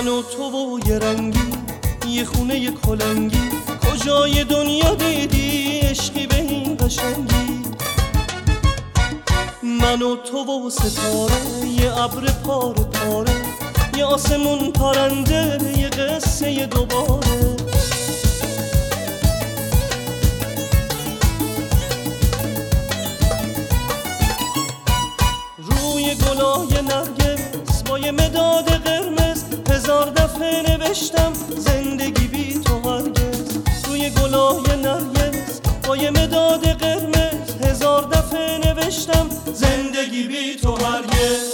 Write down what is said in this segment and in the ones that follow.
من و تو و یه رنگی، یه خونه یه کلنگی، کجای دنیا دیدی عشقی به این قشنگی؟ من و تو و ستاره، یه ابر پاره پاره، یه آسمون پرنده، یه قصه دوباره. روی گلای نرگس با یه مداد قرمز، هزار دفعه نوشتم زندگی بی تو هرگز. روی گلای نرگس با یه مداد قرمز، هزار دفعه نوشتم زندگی بی تو هرگز.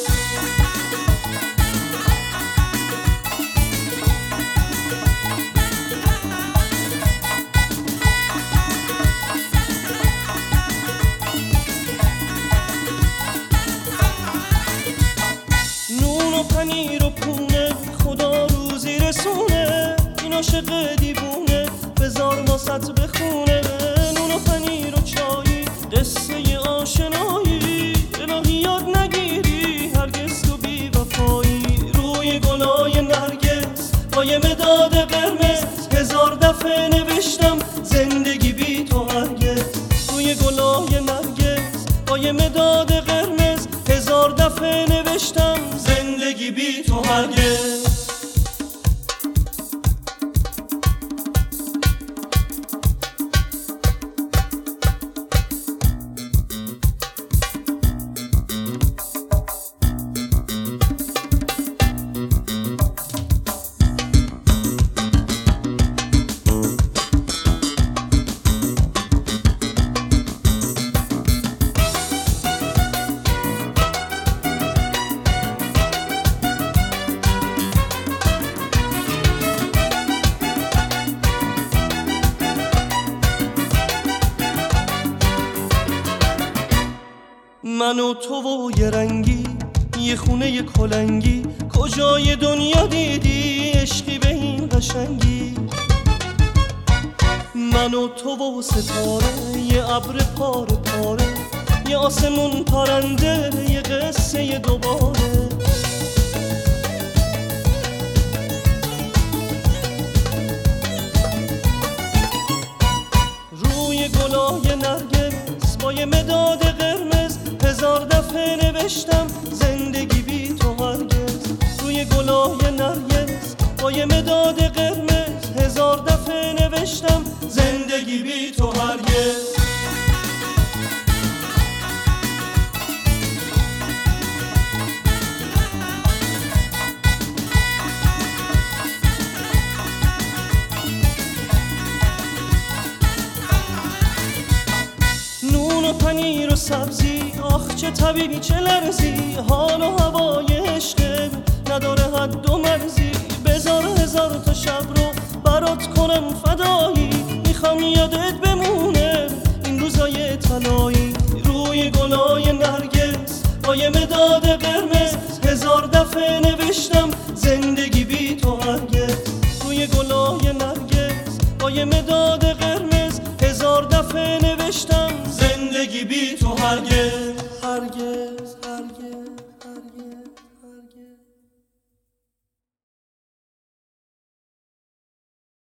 نون و پنیر و پونه، خدا روزی رسونه، این عاشق دیوونه بذار واسط بخونه. نون و پنیر و چایی، قصه آشنایی، الهی یاد نگیری هرگز تو بی وفایی. روی گلای نرگس با یه مداد قرمز، هزار دفعه نوشتم زندگی بی تو هرگز. روی گلای نرگس با یه مداد قرمز، هزار دفعه نوشتم زندگی بی تو هرگز. من و تو و یه رنگی، یه خونه یه کلنگی، کجای دنیا دیدی عشقی به این قشنگی؟ من و تو و ستاره، یه ابر پاره پاره، یه آسمون پرنده، یه قصه دوباره. روی گلای نرگس با یه مداد قرمز، هزار دفعه نوشتم زندگی بی تو هرگز. روی گلای نرگس با یه مداد قرمز، هزار دفعه نوشتم زندگی بی تو هرگز. نون و پنیر و سبزی، آخ چه طبیعی چه لرزی، حال و هوای عشق نداره حد و مرزی. بذار هزار تا شب رو برات کنم فدایی، میخوام یادت بمونه این روزای طلایی. روی گلای نرگس با یه مداد قرمز، هزار دفعه نوشتم زندگی بی تو هرگز. روی گلای نرگس با یه مداد قرمز، هزار دفعه نوشتم زندگی بی تو هرگز هرگز.